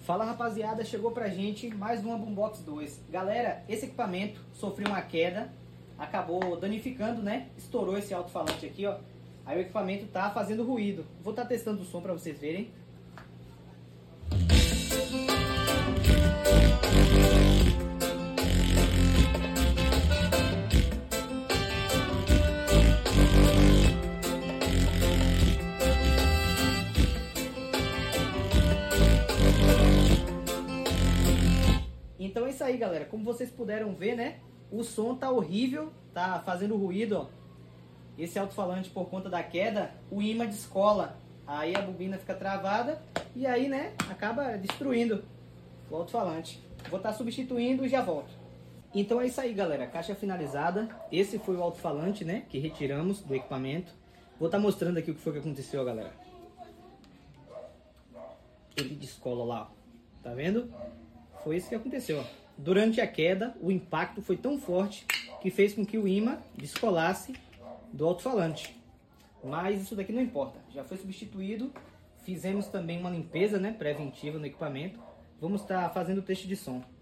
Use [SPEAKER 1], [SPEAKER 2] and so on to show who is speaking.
[SPEAKER 1] Fala rapaziada, chegou pra gente mais uma Boombox 2. Galera, esse equipamento sofreu uma queda, acabou danificando, né? Estourou esse alto-falante aqui, ó. Aí o equipamento tá fazendo ruído. Vou estar testando o som pra vocês verem. Então é isso aí, galera. Como vocês puderam ver, né? O som tá horrível, tá fazendo ruído, ó. Esse alto-falante, por conta da queda, o ímã descola. Aí a bobina fica travada e aí, né, acaba destruindo o alto-falante. Vou estar substituindo e já volto. Então é isso aí, galera. Caixa finalizada. Esse foi o alto-falante, né, que retiramos do equipamento. Vou estar mostrando aqui o que foi que aconteceu, galera. Ele descola lá, ó. Tá vendo? Foi isso que aconteceu, ó. Durante a queda, o impacto foi tão forte que fez com que o ímã descolasse do alto-falante. Mas isso daqui não importa, já foi substituído. Fizemos também uma limpeza, né, preventiva no equipamento. Vamos estar fazendo o teste de som.